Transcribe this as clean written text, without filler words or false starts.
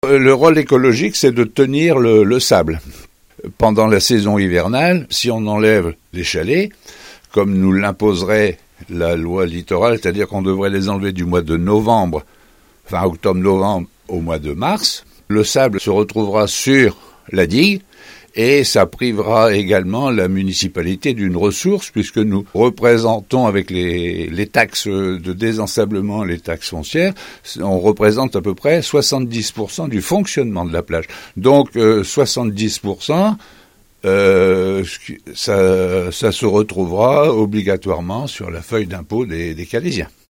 Le rôle écologique, c'est de tenir le sable. Pendant la saison hivernale, si on enlève les chalets, comme nous l'imposerait la loi littorale, c'est-à-dire qu'on devrait les enlever du mois de novembre, fin octobre-novembre, au mois de mars, le sable se retrouvera sur la digue et ça privera également la municipalité d'une ressource puisque nous représentons avec les taxes de désensablement, les taxes foncières, on représente à peu près 70% du fonctionnement de la plage. Donc 70%, ça se retrouvera obligatoirement sur la feuille d'impôt des Calaisiens.